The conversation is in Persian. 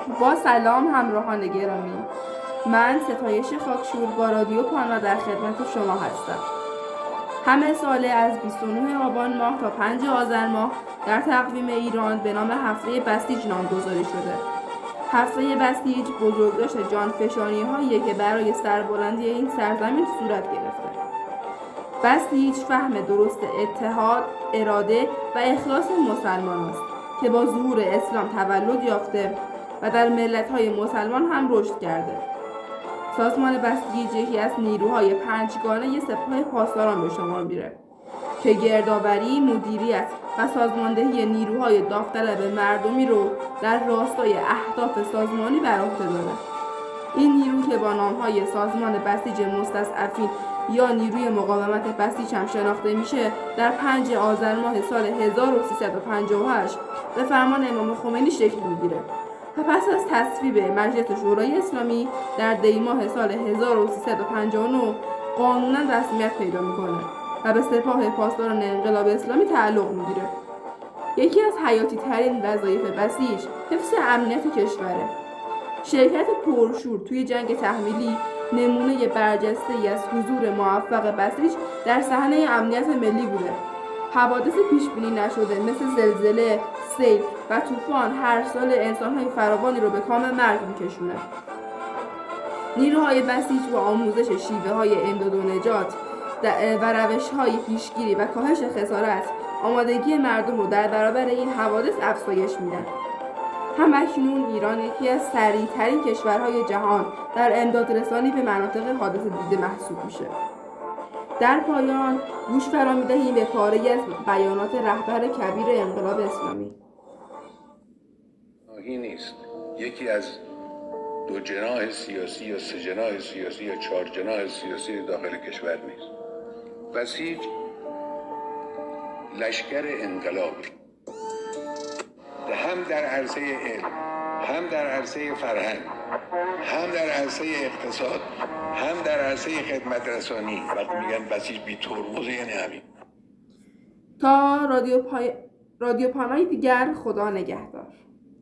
با سلام همراهان گرامی، من ستایش خاکشور با رادیو پانا در خدمت شما هستم. همه ساله از 29 آبان ماه تا 5 آذر ماه در تقویم ایران به نام هفته بسیج نامگذاری شده. هفته بسیج بزرگداشت جانفشانی‌هایی که برای سربلندی این سرزمین صورت گرفته. بسیج فهم درست اتحاد، اراده و اخلاص مسلمان است که با ظهور اسلام تولد یافته و در ملت‌های مسلمان هم رشد کرده. سازمان بسیج یکی از نیروهای پنجگانه سپاه پاسداران به شمار میره که گردآوری، مدیریت و سازماندهی نیروهای داوطلب مردمی رو در راستای اهداف سازمانی بر عهده داره. این نیرو که با نام‌های سازمان بسیج مستضعفین یا نیروی مقاومت بسیج هم شناخته میشه، در 5 آذر ماه سال 1358 به فرمان امام خمینی شکل میگیره و پس از تصویب مجلس شورای اسلامی در دی ماه سال 1359 قانونا رسمیت پیدا میکنه و به سپاه پاسداران انقلاب اسلامی تعلق میگیره. یکی از حیاتی ترین وظایف بسیج حفظ امنیت کشوره. شرکت پرشور توی جنگ تحمیلی نمونه برجسته‌ای از حضور موفق بسیج در صحنه امنیت ملی بوده. حوادث پیشبینی نشده مثل زلزله، سیل و طوفان هر سال انسان‌های فراوانی رو به کام مرگ می‌کشونه. نیروهای بسیج با آموزش شیوه‌های امداد و نجات و روش‌های پیشگیری و کاهش خسارت، آمادگی مردم رو در برابر این حوادث افزایش میدن. همکنون ایران یکی از سریع‌ترین کشورهای جهان در امدادرسانی به مناطق حادث دیده محسوب میشه. در پایان گوش فرا می‌دهیم به پاره‌ای از بیانات رهبر کبیر انقلاب اسلامی. این نیست یکی از دو جناح سیاسی یا سه جناح سیاسی یا 4 جناح سیاسی داخل کشور نیست. بسیج لشکر انقلابی، هم در عرصه علم، هم در عرصه فرهنگ، هم در عرصه اقتصاد، هم در عرصه خدمت رسانی. وقتی میگن بسیج بی ترمز یعنی همین. تا رادیو پانای دیگر، خدا نگهدار.